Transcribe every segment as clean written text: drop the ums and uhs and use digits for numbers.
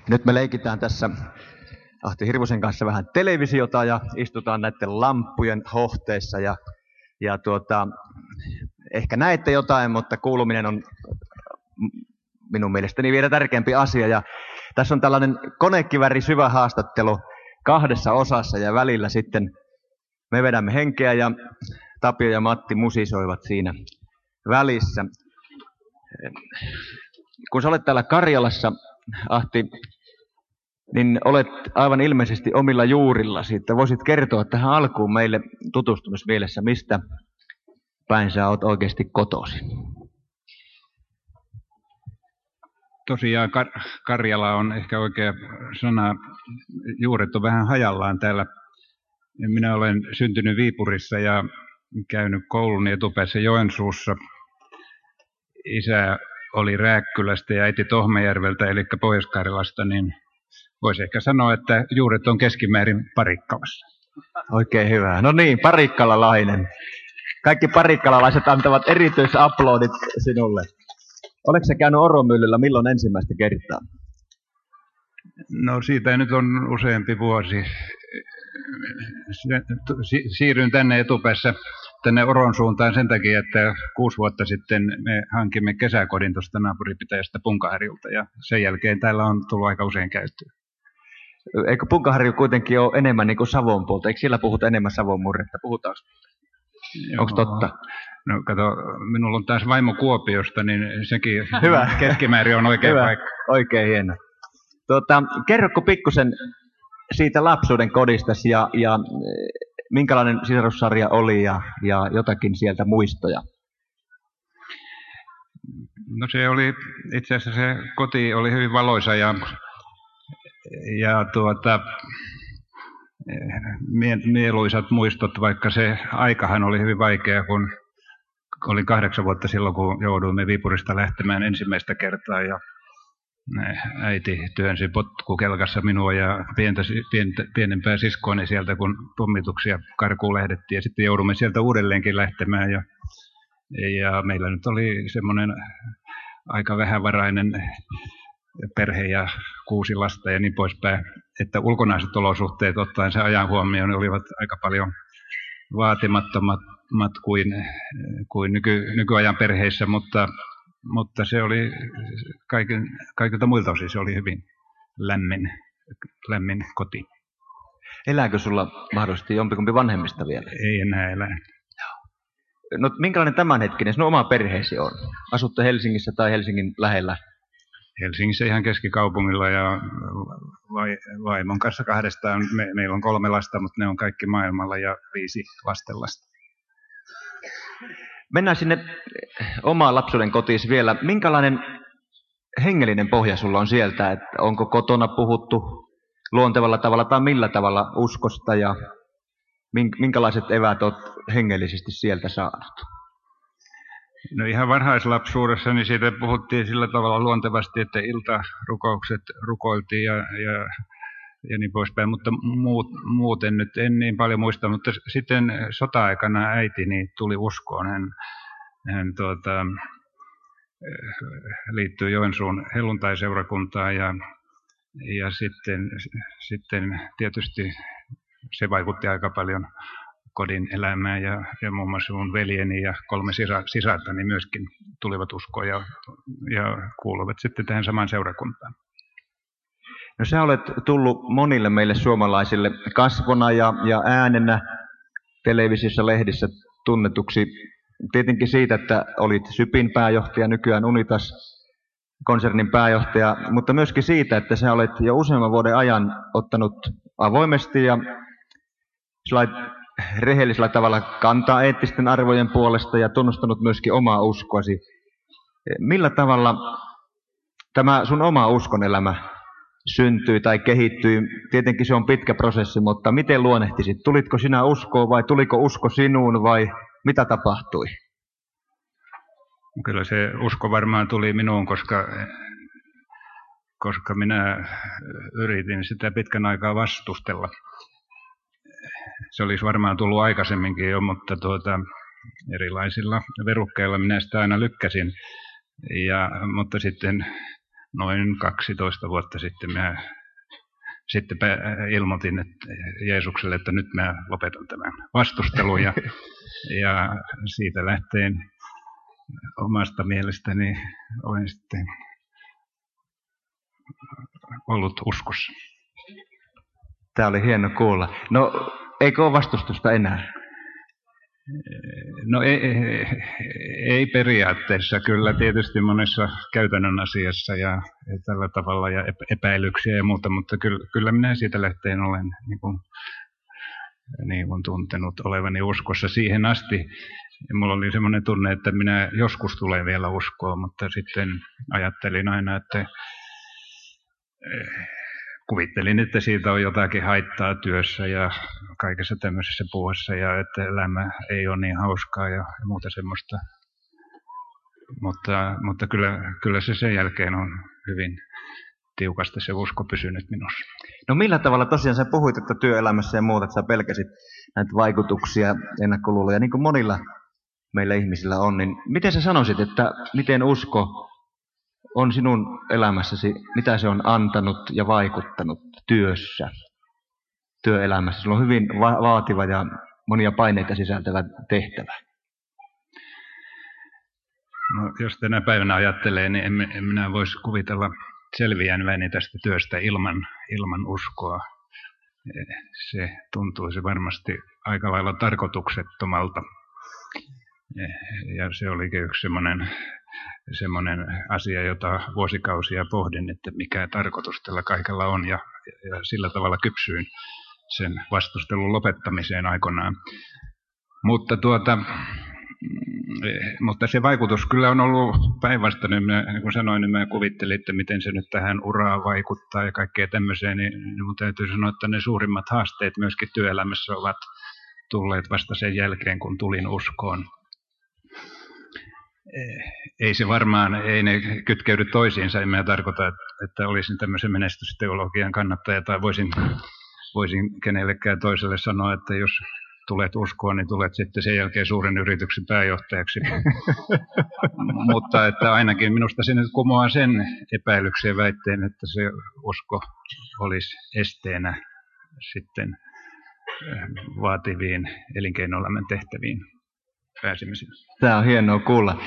Nyt me leikitään tässä Ahti Hirvosen kanssa vähän televisiota ja istutaan näiden lamppujen hohteissa ja ehkä näette jotain, mutta kuuluminen on minun mielestäni vielä tärkeämpi asia. Ja tässä on tällainen konekiväri syvä haastattelu 2 osassa ja välillä sitten me vedämme henkeä ja Tapio ja Matti musisoivat siinä välissä. Kun sä olet täällä Karjalassa, Ahti, niin olet aivan ilmeisesti omilla juurillasi. Että voisit kertoa tähän alkuun meille tutustumismielessä, mistä päin sä oot oikeasti kotoisin. Tosiaan Karjala on ehkä oikea sana. Juuret on vähän hajallaan täällä. Minä olen syntynyt Viipurissa ja käynyt kouluni etupäässä Joensuussa. Isä oli Rääkkylästä ja äiti Tohmajärveltä, eli Pohjois-Karjalasta, niin voisi ehkä sanoa, että juuret on keskimäärin Parikkalassa. Oikein hyvä. No niin, parikkalalainen. Kaikki parikkalalaiset antavat erityisaplodit sinulle. Oletko sä käynyt Oromyllyllä milloin ensimmäistä kertaa? No siitä nyt on useampi vuosi. Siirryin tänne etupäässä tänne Oron suuntaan sen takia, että 6 vuotta sitten me hankimme kesäkodin tuosta naapuripitäjästä Punkaharjulta ja sen jälkeen täällä on tullut aika usein käyttöön. Eikö Punkaharju kuitenkin ole enemmän niin kuin Savon puolta? Eikö siellä puhuta enemmän Savon murretta? Puhutaanko? Onko totta? No kato, minulla on taas vaimo Kuopiosta, niin sekin hyvä. Keskimäärin on oikein hyvä. Paikka. Oikein hieno. Kerrotko pikkusen siitä lapsuuden kodistasi ja minkälainen sisarussarja oli ja jotakin sieltä muistoja? No se oli, itse asiassa se koti oli hyvin valoisa ja mieluisat muistot, vaikka se aikahan oli hyvin vaikea, kun olin 8 vuotta silloin, kun jouduimme Viipurista lähtemään ensimmäistä kertaa ja äiti työnsi potkukelkassa minua ja pienempää siskoani sieltä, kun pommituksia karkuun lähdettiin ja sitten joudumme sieltä uudelleenkin lähtemään ja meillä nyt oli semmoinen aika vähävarainen perhe ja 6 lasta ja niin poispäin, että ulkonaiset olosuhteet ottaen sen ajan huomioon olivat aika paljon vaatimattomat kuin nykyajan perheissä, mutta se oli kaikilta muilta osin se oli hyvin lämmin koti. Elääkö sulla mahdollisesti jompikumpi vanhemmista vielä? Ei enää elä. No minkälainen tämänhetkinen sinun oma perheesi on? Asutte Helsingissä tai Helsingin lähellä? Helsingissä ihan keskikaupungilla ja vaimon kanssa 2. Meillä on 3 lasta, mutta ne on kaikki maailmalla ja 5 lastenlasta. Mennään sinne omaan lapsuuden kotiin vielä. Minkälainen hengellinen pohja sulla on sieltä? Että onko kotona puhuttu luontevalla tavalla tai millä tavalla uskosta ja minkälaiset eväät olet hengellisesti sieltä saanut? No ihan varhaislapsuudessa niin siitä puhuttiin sillä tavalla luontevasti, että iltarukoukset rukoiltiin ja niin poispäin, mutta muuten nyt en niin paljon muista, mutta sitten sota-aikana äitini tuli uskoon. Hän liittyi Joensuun helluntaiseurakuntaan ja sitten tietysti se vaikutti aika paljon kodin elämään ja muun muassa mun veljeni ja 3 sisartani myöskin tulivat uskoon ja kuuluvat sitten tähän samaan seurakuntaan. No sä olet tullut monille meille suomalaisille kasvona ja äänenä televisiossa, lehdissä tunnetuksi tietenkin siitä, että olit Sypin pääjohtaja, nykyään Unitas-konsernin pääjohtaja, mutta myöskin siitä, että sä olet jo useamman vuoden ajan ottanut avoimesti ja rehellisellä tavalla kantaa eettisten arvojen puolesta ja tunnustanut myöskin omaa uskoasi. Millä tavalla tämä sun oma uskonelämä syntyi tai kehittyi? Tietenkin se on pitkä prosessi, mutta miten luonnehtisit? Tulitko sinä uskoon vai tuliko usko sinuun vai mitä tapahtui? Kyllä se usko varmaan tuli minuun, koska minä yritin sitä pitkän aikaa vastustella. Se olisi varmaan tullut aikaisemminkin jo, mutta erilaisilla verukkeilla minä sitä aina lykkäsin. Mutta sitten noin 12 vuotta sitten sitten ilmoitin Jeesukselle, että nyt mä lopetan tämän vastustelun ja siitä lähtien omasta mielestäni olen sitten ollut uskossa. Tämä oli hieno kuulla. No, eikö ole vastustusta enää? No ei periaatteessa. Kyllä tietysti monessa käytännön asiassa ja tällä tavalla ja epäilyksiä ja muuta, mutta kyllä minä siitä lähtien olen niin kuin tuntenut olevani uskossa siihen asti. Mulla oli semmoinen tunne, että minä joskus tulen vielä uskoa, mutta sitten ajattelin aina, että kuvittelin, että siitä on jotakin haittaa työssä ja kaikessa tämmöisessä puuhassa ja että elämä ei ole niin hauskaa ja muuta semmoista. Mutta kyllä se sen jälkeen on hyvin tiukasti se usko pysynyt minussa. No millä tavalla tosiaan sä puhuit, että työelämässä ja muuta, että sä pelkäsit näitä vaikutuksia, ennakkoluuloja, niin kuin monilla meillä ihmisillä on, niin miten sä sanoisit, että miten usko on sinun elämässäsi, mitä se on antanut ja vaikuttanut työelämässä? Sulla on hyvin vaativa ja monia paineita sisältävä tehtävä. No, jos tänä päivänä ajattelee, niin en minä voisi kuvitella selviäväni tästä työstä ilman uskoa. Se tuntuisi varmasti aika lailla tarkoituksettomalta. Ja se olikin yksi semmoinen asia, jota vuosikausia pohdin, että mikä tarkoitus tällä kaikella on, ja sillä tavalla kypsyin sen vastustelun lopettamiseen aikoinaan. Mutta se vaikutus kyllä on ollut päinvastainen. Niin kuin sanoin, niin mä kuvittelin, että miten se nyt tähän uraan vaikuttaa ja kaikkea tämmöiseen, niin mun täytyy sanoa, että ne suurimmat haasteet myöskin työelämässä ovat tulleet vasta sen jälkeen, kun tulin uskoon. Ei ne kytkeydy toisiinsa. En mä tarkoita, että olisin tämmöisen menestysteologian kannattaja tai voisin kenellekään toiselle sanoa, että jos tulet uskoon, niin tulet sitten sen jälkeen suuren yrityksen pääjohtajaksi. Mutta että ainakin minusta se nyt kumoaa sen epäilyksen väitteen, että se usko olisi esteenä sitten vaativiin elinkeinoelämän tehtäviin pääsemiseen. Tämä on hienoa kuulla.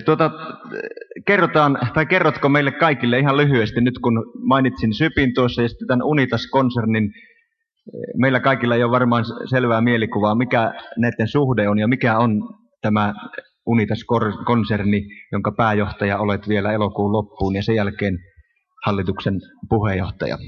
Kerrotko meille kaikille ihan lyhyesti, nyt kun mainitsin Sypin tuossa ja sitten tämän Unitas-konsernin, meillä kaikilla ei ole varmaan selvää mielikuvaa, mikä näiden suhde on ja mikä on tämä Unitas-konserni, jonka pääjohtaja olet vielä elokuun loppuun ja sen jälkeen hallituksen puheenjohtaja.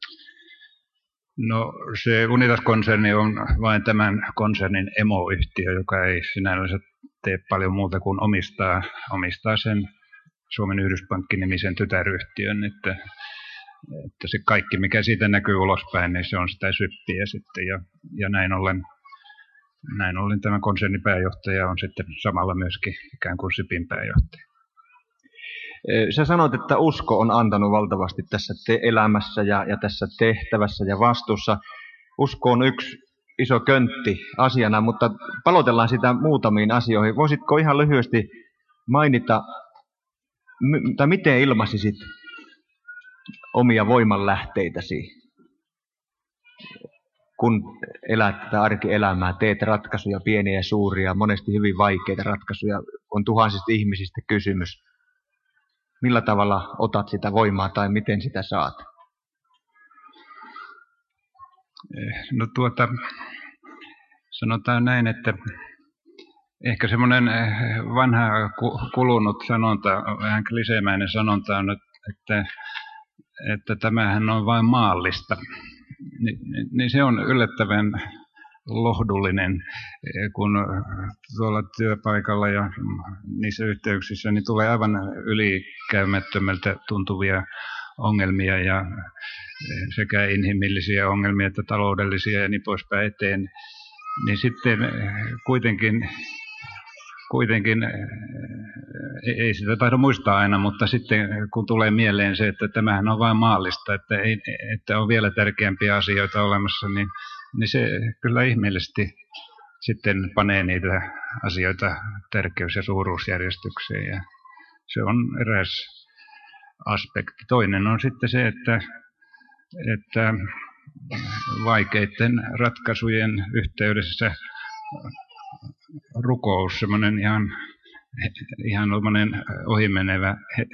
No se Unitas-konserni on vain tämän konsernin emoyhtiö, joka ei sinänsä tee paljon muuta kuin omistaa sen Suomen Yhdyspankki-nimisen tytäryhtiön, että se kaikki, mikä siitä näkyy ulospäin, niin se on sitä Syppiä sitten. Ja näin ollen tämä konsernin pääjohtaja on sitten samalla myöskin ikään kuin Sypin pääjohtaja. Sä sanoit, että usko on antanut valtavasti tässä elämässä ja tässä tehtävässä ja vastuussa. Usko on yksi iso köntti asiana, mutta palotellaan sitä muutamiin asioihin. Voisitko ihan lyhyesti mainita, tai miten ilmaisisit omia voimanlähteitäsi, kun elät tätä arkielämää, teet ratkaisuja, pieniä ja suuria, monesti hyvin vaikeita ratkaisuja, on tuhansista ihmisistä kysymys. Millä tavalla otat sitä voimaa tai miten sitä saat? No sanotaan näin, että ehkä semmoinen vanha kulunut sanonta, vähän kliseemäinen sanonta on, että tämähän on vain maallista. Niin se on yllättävän lohdullinen, kun tuolla työpaikalla ja niissä yhteyksissä niin tulee aivan ylikäymättömältä tuntuvia ongelmia ja sekä inhimillisiä ongelmia että taloudellisia ja niin poispäin eteen. Niin sitten kuitenkin ei sitä taida muistaa aina, mutta sitten kun tulee mieleen se, että tämähän on vain maallista, että on vielä tärkeämpiä asioita olemassa, niin se kyllä ihmeellisesti sitten panee niitä asioita tärkeys- ja suuruusjärjestykseen. Ja se on eräs aspekti. Toinen on sitten se, että vaikeiden ratkaisujen yhteydessä rukous, semmoinen ihan ohimenevä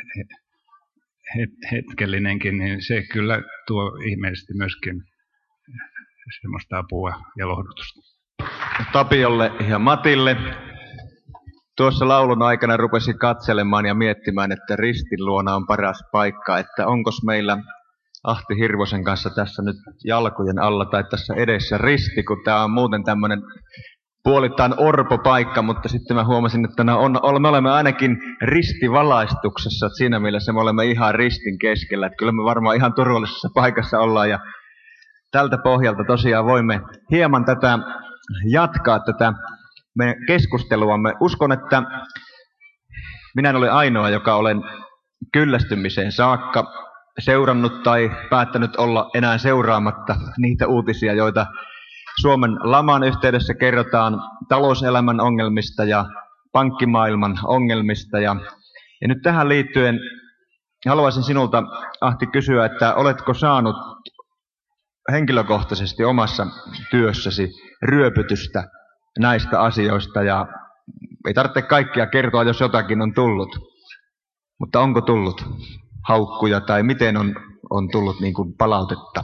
hetkellinenkin, niin se kyllä tuo ihmeellisesti myöskin semmoista apua ja lohdutusta. Tapiolle ja Matille. Tuossa laulun aikana rupesin katselemaan ja miettimään, että ristin luona on paras paikka, että onkos meillä Ahti Hirvosen kanssa tässä nyt jalkojen alla tai tässä edessä risti, kun tämä on muuten tämmöinen puolittain orpo-paikka, mutta sitten mä huomasin, että me olemme ainakin ristivalaistuksessa, että siinä mielessä me olemme ihan ristin keskellä, että kyllä me varmaan ihan turvallisessa paikassa ollaan ja tältä pohjalta tosiaan voimme hieman jatkaa tätä meidän keskusteluamme. Uskon, että minä en ole ainoa, joka olen kyllästymiseen saakka seurannut tai päättänyt olla enää seuraamatta niitä uutisia, joita Suomen laman yhteydessä kerrotaan talouselämän ongelmista ja pankkimaailman ongelmista. Ja nyt tähän liittyen haluaisin sinulta, Ahti, kysyä, että oletko saanut henkilökohtaisesti omassa työssäsi ryöpytystä näistä asioista, ja ei tarvitse kaikkia kertoa, jos jotakin on tullut, mutta onko tullut haukkuja tai miten on tullut niin kuin palautetta?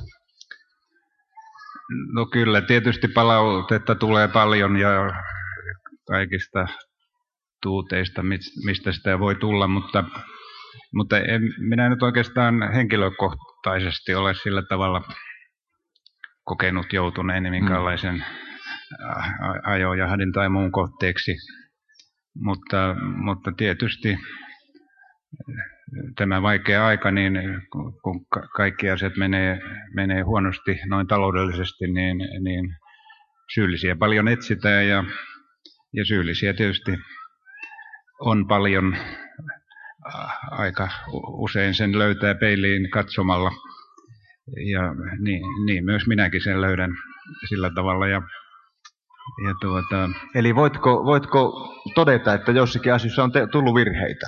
No kyllä, tietysti palautetta tulee paljon ja kaikista tuuteista, mistä sitä voi tulla, mutta en minä nyt oikeastaan henkilökohtaisesti ole sillä tavalla kokenut joutuneeni minkäänlaisen ajojahdin tai muun kohteeksi, mutta tietysti tämä vaikea aika, niin kun kaikki asiat menee huonosti noin taloudellisesti, niin syyllisiä paljon etsitään ja syyllisiä tietysti on paljon. Aika usein sen löytää peiliin katsomalla ja niin myös minäkin sen löydän sillä tavalla. Eli voitko todeta, että jossakin asioissa on tullut virheitä?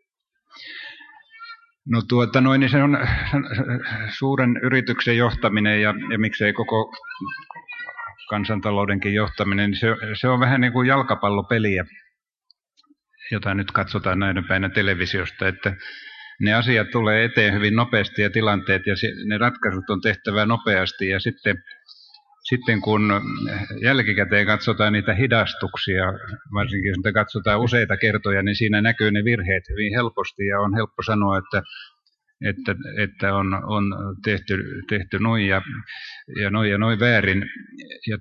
No niin se on suuren yrityksen johtaminen ja miksei koko kansantaloudenkin johtaminen, niin se on vähän niin kuin jalkapallopeliä, jota nyt katsotaan näinä päivänä televisiosta, että ne asiat tulee eteen hyvin nopeasti ja tilanteet ja ne ratkaisut on tehtävä nopeasti ja sitten kun jälkikäteen katsotaan niitä hidastuksia, varsinkin jos katsotaan useita kertoja, niin siinä näkyy ne virheet hyvin helposti ja on helppo sanoa, että on tehty noin ja noin väärin. Ja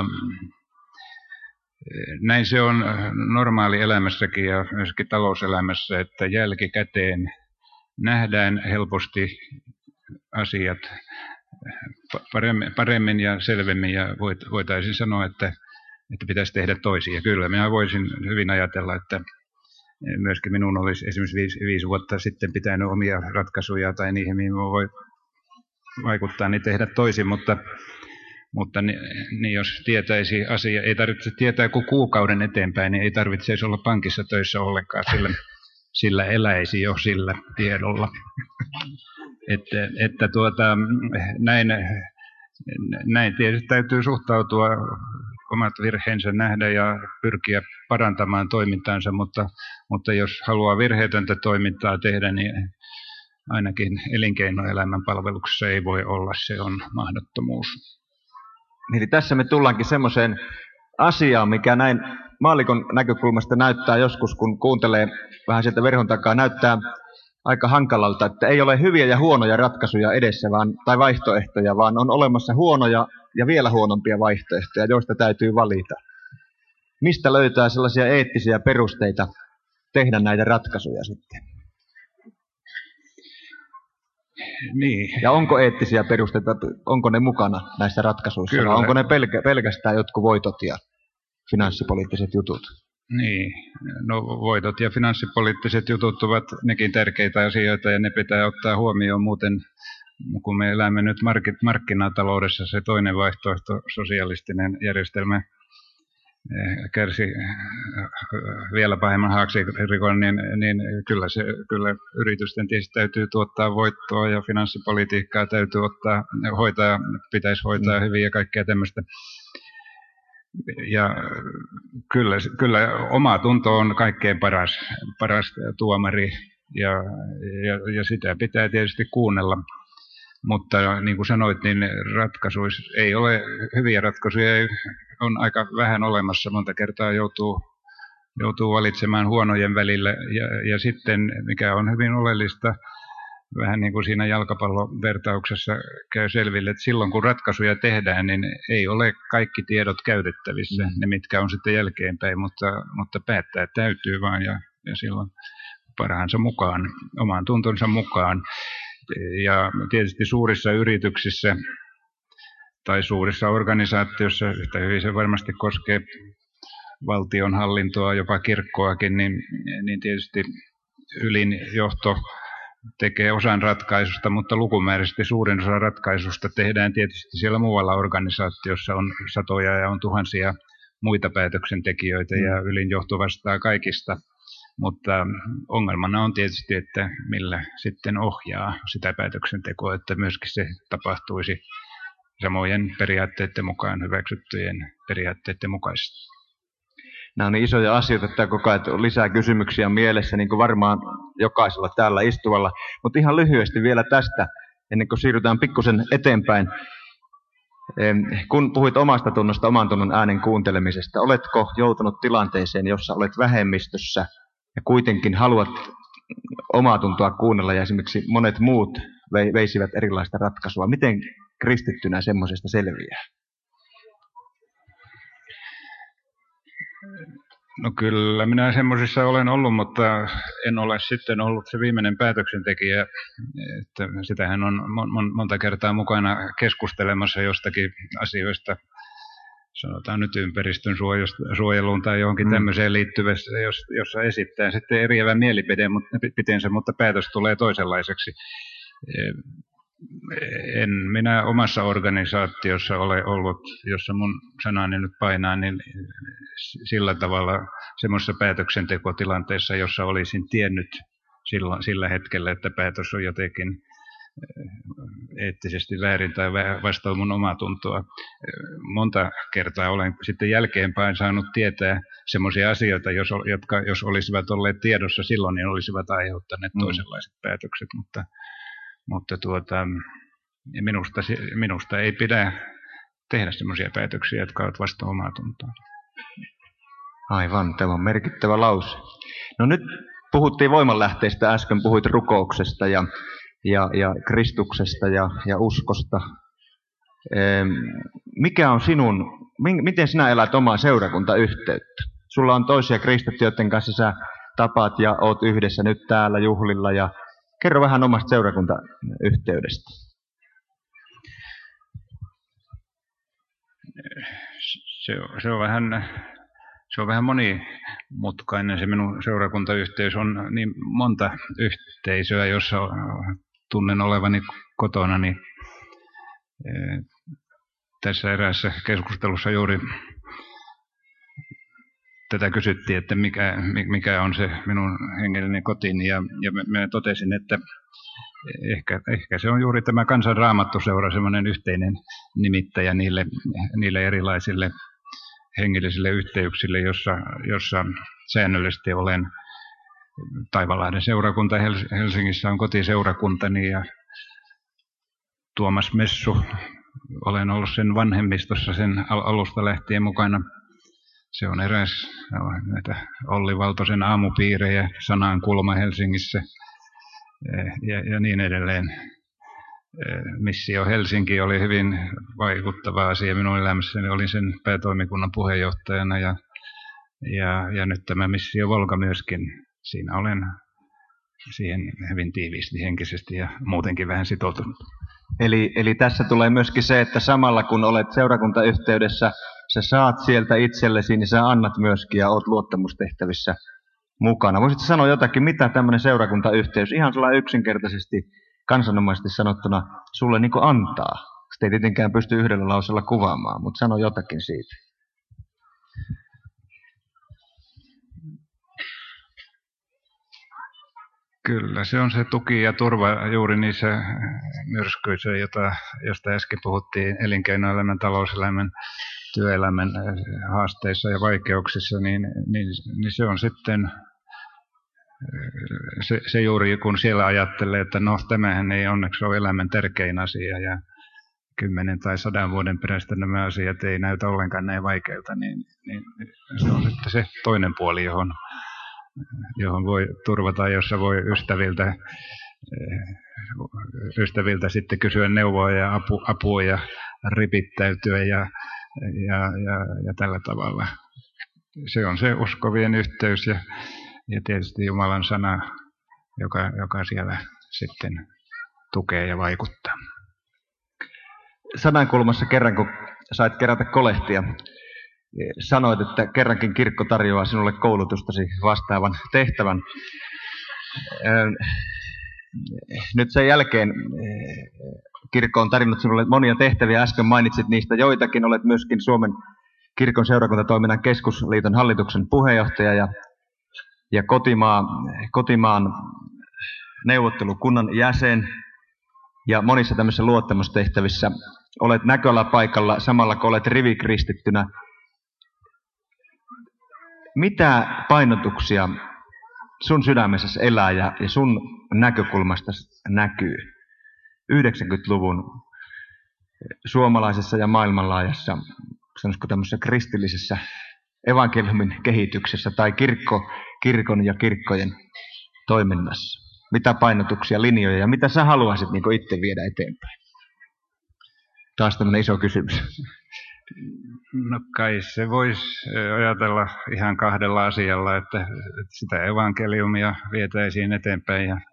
näin se on normaali elämässäkin ja myöskin talouselämässä, että jälkikäteen nähdään helposti asiat paremmin ja selvemmin ja voitaisiin sanoa, että pitäisi tehdä toisin. Ja kyllä minä voisin hyvin ajatella, että myöskin minun olisi esimerkiksi 5 vuotta sitten pitänyt omia ratkaisuja tai niihin, mihin voi vaikuttaa, niin tehdä toisin, mutta niin jos tietäisi asia, ei tarvitse tietää kuin kuukauden eteenpäin, niin ei tarvitse olla pankissa töissä ollenkaan, sillä eläisi jo sillä tiedolla. Näin tietysti täytyy suhtautua, omat virheensä nähdä ja pyrkiä parantamaan toimintaansa, mutta jos haluaa virheetöntä toimintaa tehdä, niin ainakin elinkeinoelämän palveluksessa ei voi olla, se on mahdottomuus. Eli tässä me tullaankin semmoiseen asiaan, mikä näin maallikon näkökulmasta näyttää joskus, kun kuuntelee vähän sieltä verhon takaa, näyttää aika hankalalta, että ei ole hyviä ja huonoja ratkaisuja edessä tai vaihtoehtoja, vaan on olemassa huonoja ja vielä huonompia vaihtoehtoja, joista täytyy valita. Mistä löytää sellaisia eettisiä perusteita tehdä näitä ratkaisuja sitten? Niin. Ja onko eettisiä perusteita, onko ne mukana näissä ratkaisuissa, vai onko ne pelkästään jotkut voitot ja finanssipoliittiset jutut? Niin, no voitot ja finanssipoliittiset jutut ovat nekin tärkeitä asioita ja ne pitää ottaa huomioon muuten, kun me elämme nyt markkinataloudessa, se toinen vaihtoehto, sosialistinen järjestelmä, kärsi vielä pahemman haaksirikon, niin kyllä yritysten tietysti täytyy tuottaa voittoa ja finanssipolitiikkaa täytyy pitäisi hoitaa hyvin ja kaikkea tämmöistä. Ja kyllä oma tunto on kaikkein paras tuomari ja sitä pitää tietysti kuunnella. Mutta niin kuin sanoit, niin ratkaisuissa ei ole hyviä ratkaisuja, on aika vähän olemassa. Monta kertaa joutuu valitsemaan huonojen välillä. Ja sitten, mikä on hyvin oleellista, vähän niin kuin siinä jalkapallovertauksessa käy selville, että silloin kun ratkaisuja tehdään, niin ei ole kaikki tiedot käytettävissä, ne mitkä on sitten jälkeenpäin, mutta päättää täytyy vaan ja silloin parhaansa mukaan, oman tuntonsa mukaan. Ja tietysti suurissa yrityksissä tai suurissa organisaatioissa, yhtä hyvin se varmasti koskee valtionhallintoa, jopa kirkkoakin, niin tietysti ylin johto tekee osan ratkaisusta, mutta lukumääräisesti suurin osa ratkaisusta tehdään tietysti siellä muualla organisaatiossa. On satoja ja on tuhansia muita päätöksentekijöitä ja ylin johto vastaa kaikista. Mutta ongelmana on tietysti, että millä sitten ohjaa sitä päätöksentekoa, että myöskin se tapahtuisi samojen periaatteiden mukaan, hyväksyttyjen periaatteiden mukaisesti. Nämä on niin isoja asioita, että koko ajan lisää kysymyksiä mielessä, niin kuin varmaan jokaisella täällä istuvalla. Mutta ihan lyhyesti vielä tästä, ennen kuin siirrytään pikkusen eteenpäin. Kun puhuit omasta tunnosta, oman tunnon äänen kuuntelemisesta, oletko joutunut tilanteeseen, jossa olet vähemmistössä ja kuitenkin haluat omaa tuntoa kuunnella ja esimerkiksi monet muut veisivät erilaista ratkaisua? Miten kristittynä semmoisesta selviää? No kyllä, minä semmoisissa olen ollut, mutta en ole sitten ollut se viimeinen päätöksentekijä. Että sitähän on monta kertaa mukana keskustelemassa jostakin asioista, sanotaan nyt ympäristön suojeluun tai johonkin tämmöiseen liittyvässä, jossa esittää sitten eriävän mielipiteensä, mutta päätös tulee toisenlaiseksi. En minä omassa organisaatiossa ole ollut, jossa mun sanani nyt painaa, niin sillä tavalla semmoisessa päätöksentekotilanteessa, jossa olisin tiennyt sillä hetkellä, että päätös on jotenkin eettisesti väärin tai vastoin mun omaa tuntoa. Monta kertaa olen sitten jälkeenpäin saanut tietää semmoisia asioita, jotka jos olisivat olleet tiedossa silloin, niin olisivat aiheuttaneet toisenlaiset päätökset, mutta minusta ei pidä tehdä semmoisia päätöksiä, jotka ovat vastoin omaa tuntoa. Aivan, tämä on merkittävä lause. No nyt puhuttiin voimanlähteistä, äsken puhuit rukouksesta ja Kristuksesta ja uskosta. Mikä on miten sinä elät omaa seurakuntayhteyttä? Sulla on toisia kristittyjä, joiden kanssa sä tapaat ja oot yhdessä nyt täällä juhlilla. Ja kerro vähän omasta seurakuntayhteydestä. Se on vähän monimutkainen se minun seurakuntayhteys. On niin monta yhteisöä, jossa tunnen olevani kotona. Niin, tässä eräässä keskustelussa juuri tätä kysyttiin, että mikä on se minun hengellinen kotini. Ja mä totesin, että ehkä se on juuri tämä Kansanraamattuseura, semmoinen yhteinen nimittäjä niille erilaisille hengellisille yhteyksille, jossa säännöllisesti olen. Taivalahden seurakunta Helsingissä on kotiseurakuntani ja Tuomas Messu, olen ollut sen vanhemmistossa sen alusta lähtien mukana. Se on eräs näitä Olli Valtosen aamupiirejä, Sanan kulma Helsingissä ja niin edelleen. Missio Helsinki oli hyvin vaikuttava asia minun elämässäni. Olin sen päätoimikunnan puheenjohtajana ja nyt tämä Missio Volga myöskin. Siinä olen siihen hyvin tiiviisti henkisesti ja muutenkin vähän sitoutunut. Eli tässä tulee myöskin se, että samalla kun olet seurakuntayhteydessä, sä saat sieltä itsellesi, niin sä annat myöskin ja oot luottamustehtävissä mukana. Voisitko sanoa jotakin, mitä tämmöinen seurakuntayhteys ihan sellainen yksinkertaisesti kansanomaisesti sanottuna sulle niin kuin antaa? Sitä ei tietenkään pysty yhdellä lausella kuvaamaan, mutta sano jotakin siitä. Kyllä, se on se tuki ja turva juuri niissä myrskyissä, josta äsken puhuttiin, elinkeinoelämän, talouselämän, työelämän haasteissa ja vaikeuksissa, niin se on sitten se juuri, kun siellä ajattelee, että no tämähän ei onneksi ole elämän tärkein asia ja 10 tai 100 vuoden perästä nämä asiat ei näytä ollenkaan näin vaikeilta, niin se on sitten se toinen puoli, johon voi turvata, jossa voi ystäviltä sitten kysyä neuvoa ja apua ja ripittäytyä ja tällä tavalla. Se on se uskovien yhteys ja tietysti Jumalan sana, joka siellä sitten tukee ja vaikuttaa. Sanankulmassa kerran, kun sait kerätä kolehtia, sanoit, että kerrankin kirkko tarjoaa sinulle koulutustasi vastaavan tehtävän. Nyt sen jälkeen kirkko on tarjonnut sinulle monia tehtäviä. Äsken mainitsit niistä joitakin. Olet myöskin Suomen kirkon seurakuntatoiminnan keskusliiton hallituksen puheenjohtaja ja kotimaan neuvottelukunnan jäsen. Ja monissa tämmöisissä luottamustehtävissä olet näköalapaikalla samalla kun olet rivikristittynä. Mitä painotuksia sun sydämessäsi elää ja sun näkökulmasta näkyy 90-luvun suomalaisessa ja maailmanlaajassa, sanoisiko tämmöisessä kristillisessä evankeliumin kehityksessä tai kirkon ja kirkkojen toiminnassa? Mitä painotuksia, linjoja ja mitä sä haluaisit niin kuin itse viedä eteenpäin? Taas tämmöinen iso kysymys. No kai se voisi ajatella ihan kahdella asialla, että sitä evankeliumia vietäisiin eteenpäin ja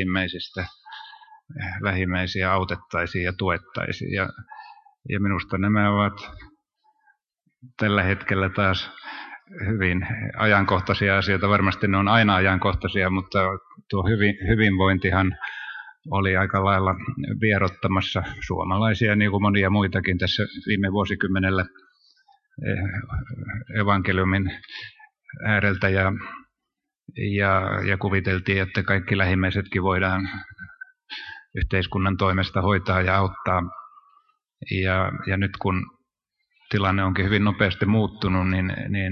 lähimmäisiä autettaisiin ja tuettaisiin. Ja minusta nämä ovat tällä hetkellä taas hyvin ajankohtaisia asioita. Varmasti ne on aina ajankohtaisia, mutta tuo hyvinvointihan oli aika lailla vierottamassa suomalaisia, niin kuin monia muitakin tässä viime vuosikymmenellä evankeliumin ääreltä ja kuviteltiin, että kaikki lähimmäisetkin voidaan yhteiskunnan toimesta hoitaa ja auttaa. Ja nyt kun tilanne onkin hyvin nopeasti muuttunut, niin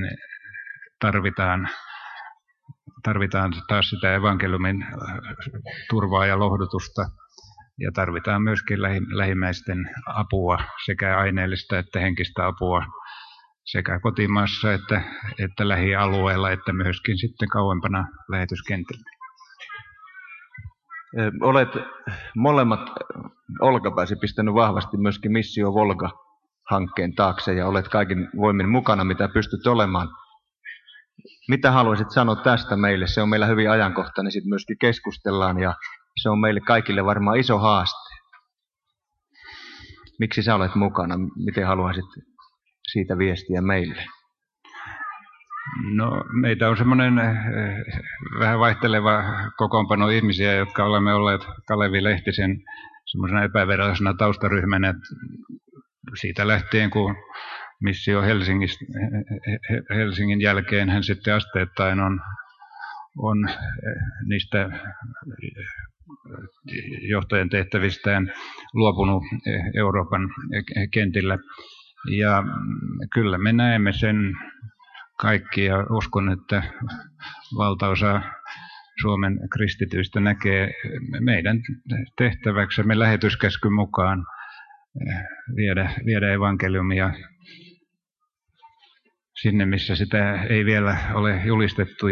tarvitaan taas sitä evankeliumin turvaa ja lohdutusta ja tarvitaan myöskin lähimmäisten apua, sekä aineellista että henkistä apua sekä kotimaassa että lähialueella että myöskin sitten kauempana lähetyskentillä. Olet molemmat olkapääsi pistänyt vahvasti myöskin Missio Volga-hankkeen taakse ja olet kaikin voimin mukana, mitä pystyt olemaan. Mitä haluaisit sanoa tästä meille? Se on meillä hyvin ajankohtainen, sitten myöskin keskustellaan ja se on meille kaikille varmaan iso haaste. Miksi sä olet mukana? Miten haluaisit siitä viestiä meille? No, meitä on semmoinen vähän vaihteleva kokoonpano ihmisiä, jotka olemme olleet Kalevi Lehtisen semmoisena epävirallisena taustaryhmänä siitä lähtien, kun Missio Helsingin jälkeen hän sitten asteittain on niistä johtajan tehtävistään luopunut Euroopan kentillä. Ja kyllä me näemme sen kaikki ja uskon, että valtaosa Suomen kristityistä näkee meidän tehtäväksemme lähetyskäskyn mukaan viedä evankeliumia sinne, missä sitä ei vielä ole julistettu.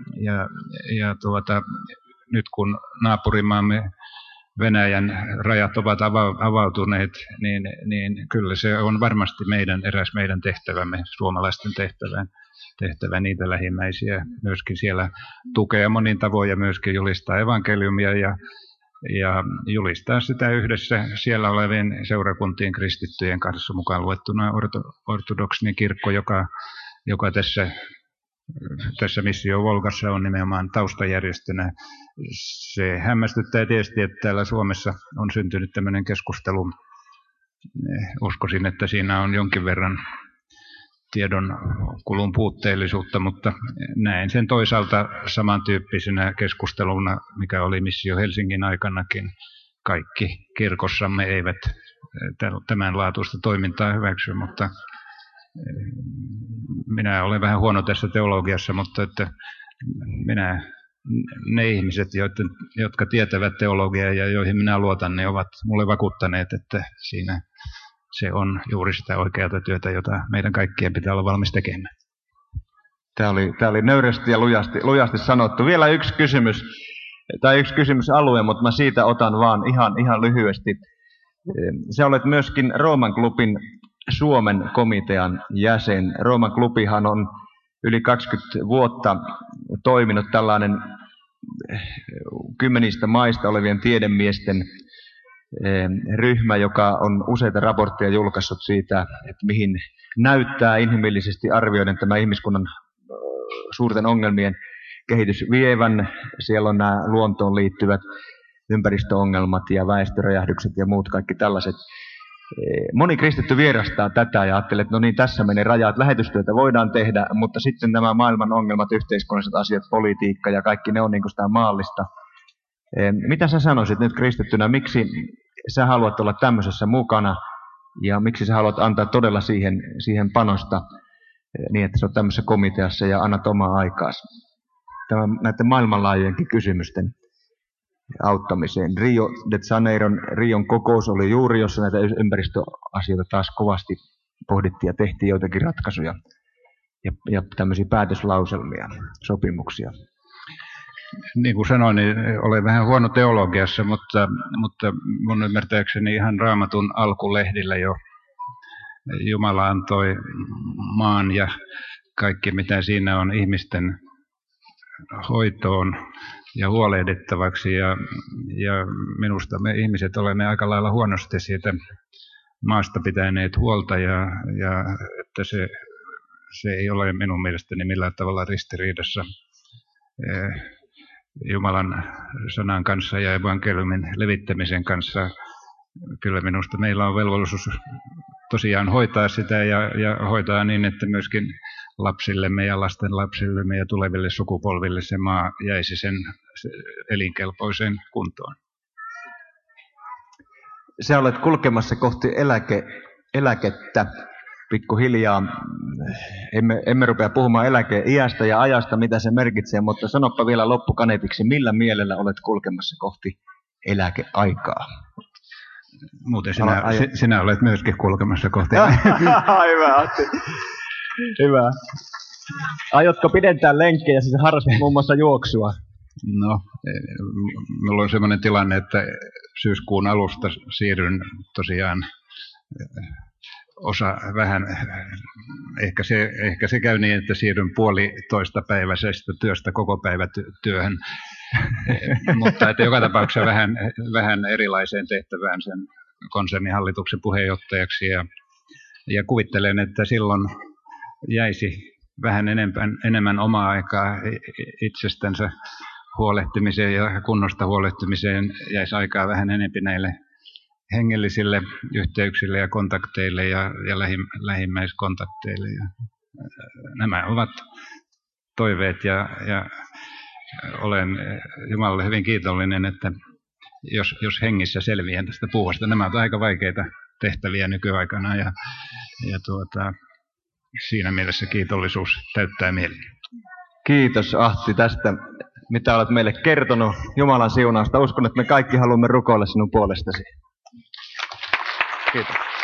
Nyt kun naapurimaamme Venäjän rajat ovat avautuneet, niin kyllä se on varmasti eräs meidän tehtävämme, suomalaisten tehtävä niitä lähimmäisiä myöskin siellä tukea monin tavoin ja myöskin julistaa evankeliumia ja julistaa sitä yhdessä siellä olevien seurakuntien kristittyjen kanssa, mukaan luettuna ortodoksinen kirkko, joka tässä Missio Volgassa on nimenomaan taustajärjestönä. Se hämmästyttää tietysti, että täällä Suomessa on syntynyt tämmöinen keskustelu. Uskoisin, että siinä on jonkin verran tiedon kulun puutteellisuutta, mutta näen sen toisaalta samantyyppisenä keskusteluna, mikä oli Missio Helsingin aikanakin. Kaikki kirkossamme eivät tämän laatuista toimintaa hyväksy, mutta minä olen vähän huono tässä teologiassa, mutta että ne ihmiset, jotka tietävät teologiaa ja joihin minä luotan, ne ovat mulle vakuuttaneet, että siinä se on juuri sitä oikeaa työtä, jota meidän kaikkien pitää olla valmis tekemään. Tämä oli nöyrästi ja lujasti sanottu. Vielä yksi kysymys, tai yksi kysymysalue, mutta mä siitä otan vaan ihan lyhyesti. Sä olet myöskin Rooman klubin Suomen komitean jäsen. Rooman klubihan on yli 20 vuotta toiminut tällainen kymmenistä maista olevien tiedemiesten ryhmä, joka on useita raportteja julkaissut siitä, että mihin näyttää inhimillisesti arvioiden tämä ihmiskunnan suurten ongelmien kehitys vievän. Siellä on nämä luontoon liittyvät ympäristöongelmat ja väestöräjähdykset ja muut kaikki tällaiset. Moni kristitty vierastaa tätä ja ajattelee, että no niin, tässä menee rajat, lähetystyötä voidaan tehdä, mutta sitten nämä maailman ongelmat, yhteiskunnalliset asiat, politiikka ja kaikki ne on niin kuin sitä maallista. Mitä sä sanoisit nyt kristittynä, miksi sä haluat olla tämmöisessä mukana ja miksi sä haluat antaa todella siihen panosta niin, että sä oot tämmöisessä komiteassa ja annat omaa aikaasi näiden maailmanlaajujenkin kysymysten auttamiseen. Rio de Janeiron kokous oli juuri, jossa näitä ympäristöasioita taas kovasti pohdittiin ja tehtiin joitakin ratkaisuja ja tämmöisiä päätöslauselmia, sopimuksia. Niin kuin sanoin, niin olen vähän huono teologiassa, mutta mun ymmärtääkseni ihan Raamatun alkulehdillä jo Jumala antoi maan ja kaikki mitä siinä on ihmisten hoitoon ja huolehdittavaksi ja minusta me ihmiset olemme aika lailla huonosti siitä maasta pitäneet huolta ja että se ei ole minun mielestäni millään tavalla ristiriidassa Jumalan sanan kanssa ja evankeliumin levittämisen kanssa. Kyllä minusta meillä on velvollisuus tosiaan hoitaa sitä ja hoitaa niin, että myöskin lapsillemme ja lasten lapsillemme ja tuleville sukupolville se maa jäisi sen elinkelpoiseen kuntoon. Sä olet kulkemassa kohti eläkettä pikkuhiljaa. Emme rupea puhumaan eläkeiästä ja ajasta, mitä se merkitsee, mutta sanoppa vielä loppukaneetiksi, millä mielellä olet kulkemassa kohti eläkeaikaa? Muuten sinä olet myöskin kulkemassa kohti. Hyvä, Antti. Hyvä. Aiotko pidentää lenkkejä, siis harrastat muun muassa juoksua? No, minulla on sellainen tilanne, että syyskuun alusta siirryn tosiaan vähän, ehkä se käy niin, että siirryn puolitoistapäiväisestä työstä koko päivä työhön, mutta että joka tapauksessa vähän erilaiseen tehtävään sen konsernihallituksen puheenjohtajaksi ja kuvittelen, että silloin jäisi vähän enemmän omaa aikaa itsestänsä huolehtimiseen ja kunnosta huolehtimiseen, jäisi aikaa vähän enemmän näille hengellisille yhteyksille ja kontakteille ja lähimmäiskontakteille. Ja nämä ovat toiveet ja olen Jumalalle hyvin kiitollinen, että jos hengissä selviän tästä puuhasta. Nämä ovat aika vaikeita tehtäviä nykyaikana ja siinä mielessä kiitollisuus täyttää mieli. Kiitos Ahti tästä, mitä olet meille kertonut. Jumalan siunausta. Uskon, että me kaikki haluamme rukoilla sinun puolestasi. Kiitos.